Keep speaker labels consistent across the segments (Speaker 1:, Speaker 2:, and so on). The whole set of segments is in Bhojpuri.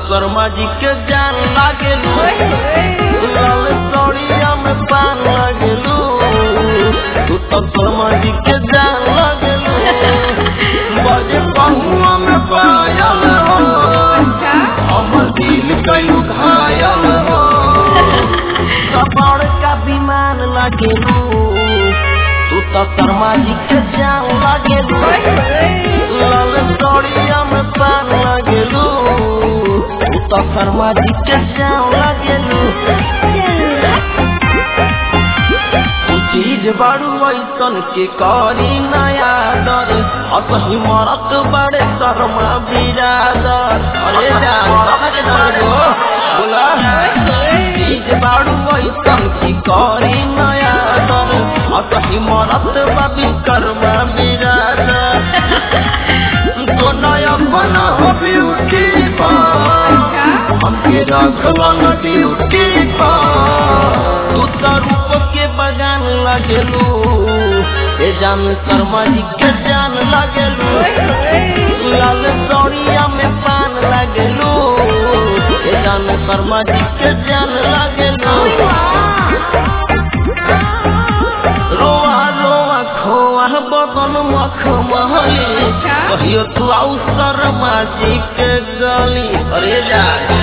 Speaker 1: शर्मा जी के जान लागेलू, लाल सड़िया में पान लागेलू, तू तो शर्मा जी के जान लागेलू। बजे पहुआ में पायल हो, हमर दिल कयू घायल हो, कपड़ का विमान लागेलू, तू तो शर्मा जी के जान लागेलू, लाल सड़िया में पान लागेलू, तू तो शर्मा जी के जान लागेलू। चीज बारू ऐसन के करी नया दर, असही मरत बड़े शर्मा बिरादर। अरे बोला चीज बारू ऐसन के करी नया दर, असही मरत बाबी कर्मा बिरादर। तो नया बना हो ब्यूटी हमके रखला न ड्यूटी तू तो रूप के बगान लागेलू, ए जान शर्मा जी के जान लागेलू, लाल सड़िया में पान लागेलू, ए जान शर्मा जी के जान लागेलू। रोआ रोआ खोआ बदन मखमली, कहियो तू आउ शर्मा जी के गली। अरे जा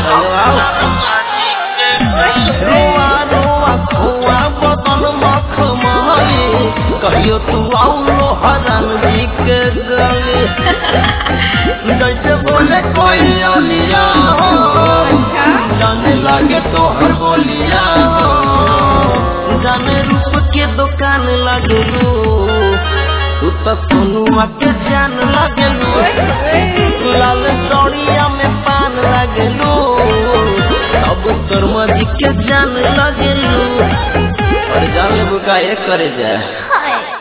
Speaker 1: रोआ रोआ खोआ बदन मखमली, कहियो तू आउ लोहरान जी के गली। जैसे बोले कोई अलिया हो, जाने लागे तोहर बोलिया हो, जाने रूप के दुकान लागेलू, तू तो सोनुआ के जान लागेलू, लाल सड़िया में पान लागेलू, अब शर्मा जी के जान लागेलू। और जान लेबू का एक करे जाए।